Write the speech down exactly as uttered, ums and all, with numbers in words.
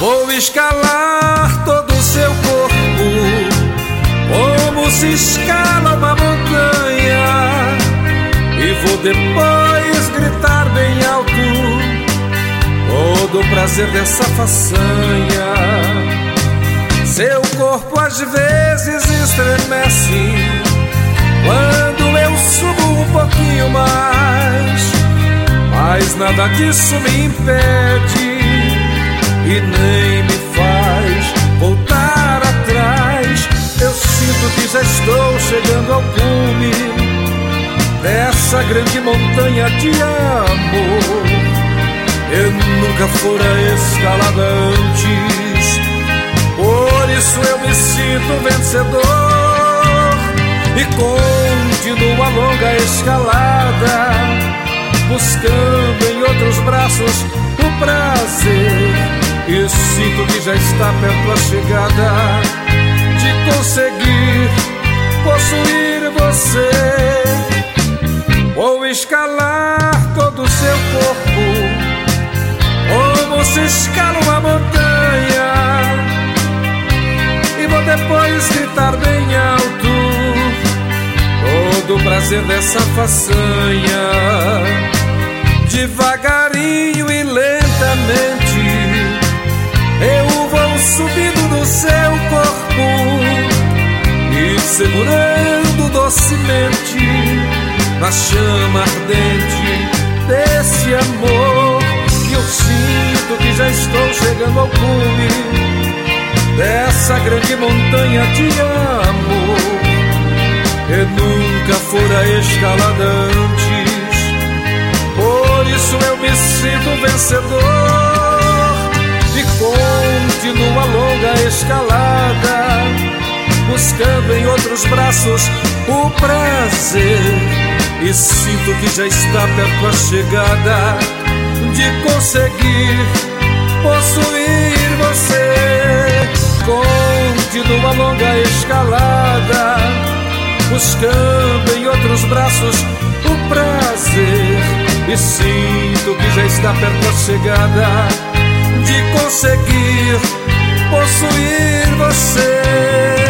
Vou escalar todo o seu corpo, como se escala uma montanha, e vou depois gritar bem alto todo o prazer dessa façanha. Seu corpo às vezes estremece quando eu subo um pouquinho mais, mas nada disso me impede e nem me faz voltar atrás. Eu sinto que já estou chegando ao cume dessa grande montanha de amor. Eu nunca fora escalada antes, por isso eu me sinto vencedor e continuo a longa escalada, buscando em outros braços o prazer. E sinto que já está perto a chegada de conseguir possuir você. Vou escalar todo o seu corpo, como se escala uma montanha, e vou depois gritar bem alto todo o prazer dessa façanha. Devagarinho e lentamente eu vou subindo no seu corpo e segurando docemente na chama ardente desse amor. E eu sinto que já estou chegando ao cume dessa grande montanha de amor. Eu nunca fora escalada antes, por isso eu me sinto vencedor e continuo a longa escalada, buscando em outros braços o prazer. E sinto que já está perto a chegada de conseguir possuir você. Continuo a longa escalada, buscando em outros braços o prazer. E sinto que já está perto a chegada de conseguir possuir você.